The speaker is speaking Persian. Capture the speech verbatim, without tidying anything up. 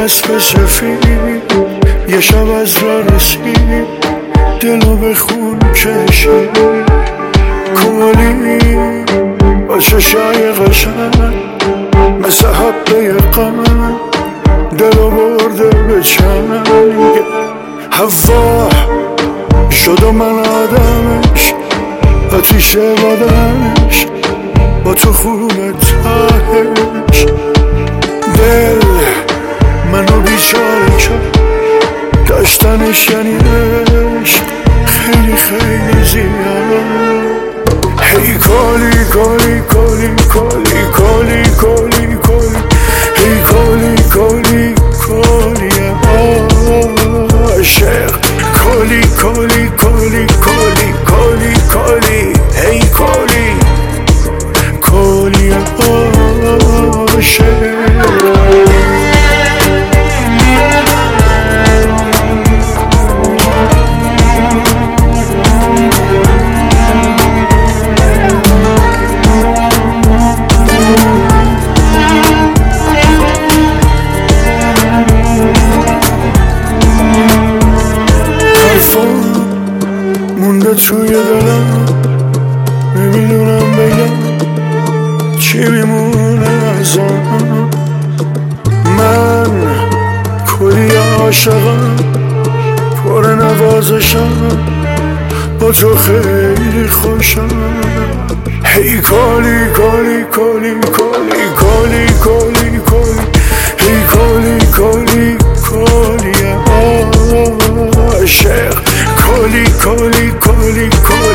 اسب سفید یه شب از را رسید، دلو به خون کشید. کلی با چشای قشنگ مثل حبه قمر دلو برده به چنگ. هوا شد و من آدمش، آتیش بدنش با تو خون تهش. دل منو بیچاره کرد، داشتنش یعنی عشق خیلی خیلی زیاد. هی کلی کلی کلی کلی کلی کلی کلی هی کلی کلی کلی عاشق. کلی کلی کلی کلی کلی کلی هی کلی کلی عاشق. مونده توی دلم، نمیدونم بگم چی میمونه ازم. من کلی عاشقم، پر نوازشم، با تو خیلی خوشم. هی کلی کلی کلی کلی کلی کلی کلی هی کلی کلی کلی عاشق. کلی کلی کلی کلی